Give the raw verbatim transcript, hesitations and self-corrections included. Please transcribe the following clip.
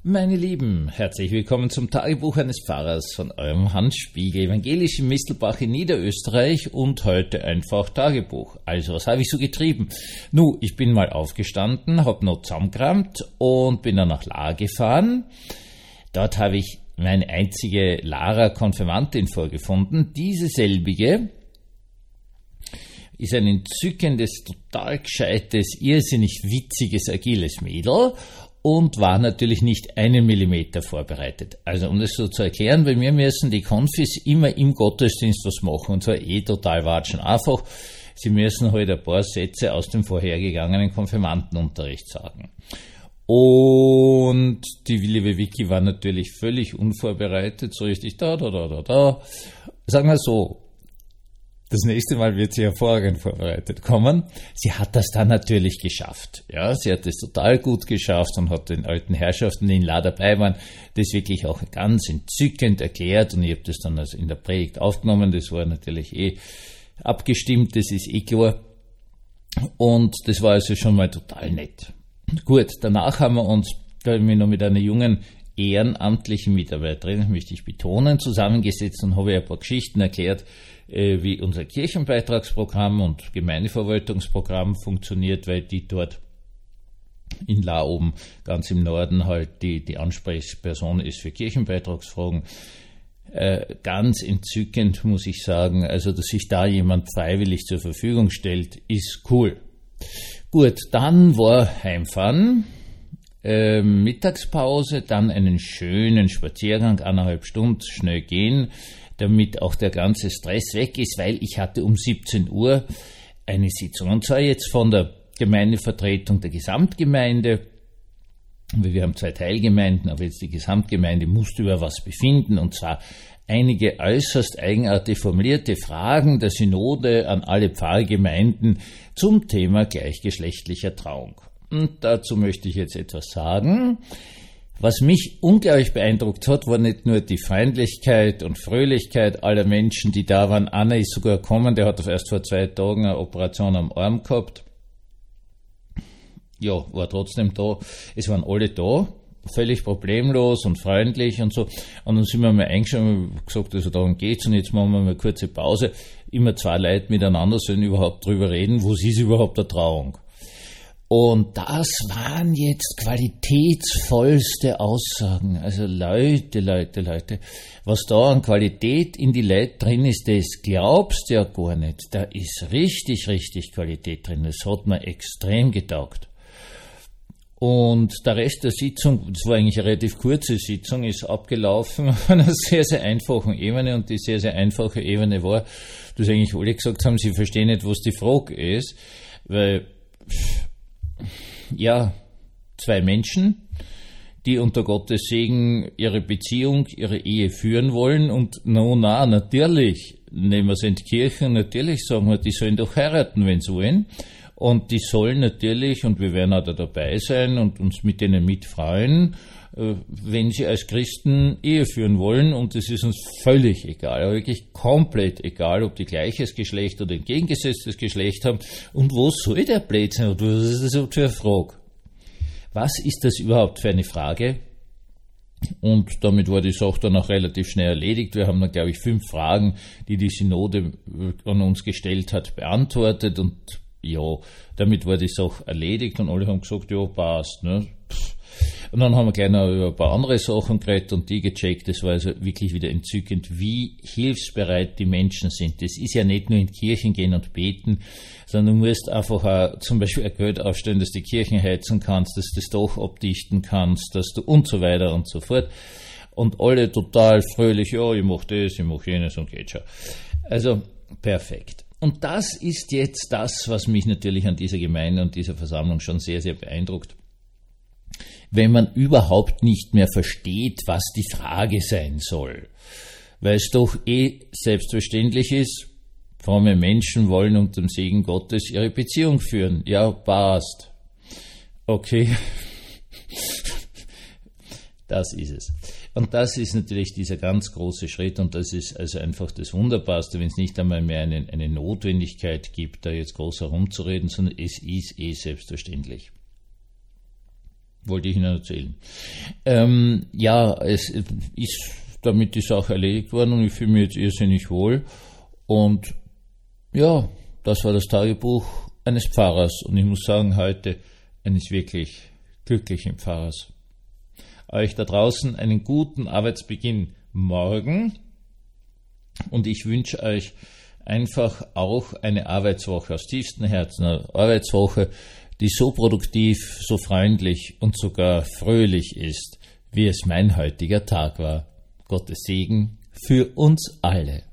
Meine Lieben, herzlich willkommen zum Tagebuch eines Pfarrers von eurem Hans Spiegel, evangelisch in Mistelbach in Niederösterreich und heute einfach Tagebuch. Also, was habe ich so getrieben? Nu, ich bin mal aufgestanden, habe noch zusammengerammt und bin dann nach Lahr gefahren. Dort habe ich meine einzige Lahrer-Konfirmantin vorgefunden. Diese selbige ist ein entzückendes, total gescheites, irrsinnig witziges, agiles Mädel und war natürlich nicht einen Millimeter vorbereitet. Also um das so zu erklären, bei mir müssen die Konfis immer im Gottesdienst was machen und zwar eh total watschen einfach. Sie müssen halt ein paar Sätze aus dem vorhergegangenen Konfirmandenunterricht sagen. Und die liebe Vicky war natürlich völlig unvorbereitet, so richtig da, da, da, da, da. Sagen wir so, das nächste Mal wird sie hervorragend vorbereitet kommen. Sie hat das dann natürlich geschafft. Ja, sie hat es total gut geschafft und hat den alten Herrschaften, die in Lahr dabei waren, das wirklich auch ganz entzückend erklärt. Und ich habe das dann also in der Predigt aufgenommen. Das war natürlich eh abgestimmt, das ist eh klar. Und das war also schon mal total nett. Gut, danach haben wir uns, da habe ich mich noch mit einer jungen ehrenamtlichen Mitarbeiterin, möchte ich betonen, zusammengesetzt und habe ihr ein paar Geschichten erklärt, wie unser Kirchenbeitragsprogramm und Gemeindeverwaltungsprogramm funktioniert, weil die dort in Lahr oben ganz im Norden halt die, die Ansprechperson ist für Kirchenbeitragsfragen. Äh, ganz entzückend, muss ich sagen. Also, dass sich da jemand freiwillig zur Verfügung stellt, ist cool. Gut, dann war Heimfahren, äh, Mittagspause, dann einen schönen Spaziergang, eineinhalb Stunden, schnell gehen, damit auch der ganze Stress weg ist, weil ich hatte um siebzehn Uhr eine Sitzung. Und zwar jetzt von der Gemeindevertretung der Gesamtgemeinde. Wir haben zwei Teilgemeinden, aber jetzt die Gesamtgemeinde musste über was befinden, und zwar einige äußerst eigenartig formulierte Fragen der Synode an alle Pfarrgemeinden zum Thema gleichgeschlechtlicher Trauung. Und dazu möchte ich jetzt etwas sagen. Was mich unglaublich beeindruckt hat, war nicht nur die Freundlichkeit und Fröhlichkeit aller Menschen, die da waren. Einer ist sogar gekommen, der hat erst vor zwei Tagen eine Operation am Arm gehabt. Ja, war trotzdem da. Es waren alle da, völlig problemlos und freundlich und so. Und dann sind wir mal eingeschaut und gesagt, also darum geht's und jetzt machen wir mal eine kurze Pause. Immer zwei Leute miteinander sollen überhaupt drüber reden, was ist überhaupt eine Trauung? Und das waren jetzt qualitätsvollste Aussagen. Also Leute, Leute, Leute, was da an Qualität in die Leute drin ist, das glaubst du ja gar nicht. Da ist richtig, richtig Qualität drin. Das hat mir extrem getaugt. Und der Rest der Sitzung, das war eigentlich eine relativ kurze Sitzung, ist abgelaufen auf einer sehr, sehr einfachen Ebene. Und die sehr, sehr einfache Ebene war, dass eigentlich alle gesagt haben, sie verstehen nicht, was die Frage ist, weil ja, zwei Menschen, die unter Gottes Segen ihre Beziehung, ihre Ehe führen wollen und no, na, natürlich, nehmen wir es in die Kirche, natürlich sagen wir, die sollen doch heiraten, wenn sie wollen. Und die sollen natürlich, und wir werden auch da dabei sein und uns mit denen mitfreuen, wenn sie als Christen Ehe führen wollen, und es ist uns völlig egal, aber wirklich komplett egal, ob die gleiches Geschlecht oder entgegengesetztes Geschlecht haben. Und wo soll der Blödsinn, oder was ist das überhaupt für eine Frage? Was ist das überhaupt für eine Frage? Und damit war die Sache dann auch relativ schnell erledigt. Wir haben dann, glaube ich, fünf Fragen, die die Synode an uns gestellt hat, beantwortet, und ja, damit war die Sache erledigt und alle haben gesagt, ja, passt, ne? Und dann haben wir gleich noch über ein paar andere Sachen geredet und die gecheckt. Das war also wirklich wieder entzückend, wie hilfsbereit die Menschen sind. Das ist ja nicht nur in Kirchen gehen und beten, sondern du musst einfach auch zum Beispiel ein Geld aufstellen, dass du die Kirchen heizen kannst, dass du das Dach abdichten kannst, dass du und so weiter und so fort. Und alle total fröhlich, ja, ich mach das, ich mach jenes und geht schon. Also perfekt. Und das ist jetzt das, was mich natürlich an dieser Gemeinde und dieser Versammlung schon sehr, sehr beeindruckt. Wenn man überhaupt nicht mehr versteht, was die Frage sein soll. Weil es doch eh selbstverständlich ist, fromme Menschen wollen unter dem Segen Gottes ihre Beziehung führen. Ja, passt. Okay. Das ist es. Und das ist natürlich dieser ganz große Schritt, und das ist also einfach das Wunderbarste, wenn es nicht einmal mehr eine, eine Notwendigkeit gibt, da jetzt groß herumzureden, sondern es ist eh selbstverständlich. wollte ich Ihnen erzählen. Ähm, ja, es ist damit die Sache erledigt worden und ich fühle mich jetzt irrsinnig wohl. Und ja, das war das Tagebuch eines Pfarrers und ich muss sagen, heute eines wirklich glücklichen Pfarrers. Euch da draußen einen guten Arbeitsbeginn morgen und ich wünsche euch einfach auch eine Arbeitswoche aus tiefstem Herzen, eine Arbeitswoche, die so produktiv, so freundlich und sogar fröhlich ist, wie es mein heutiger Tag war. Gottes Segen für uns alle.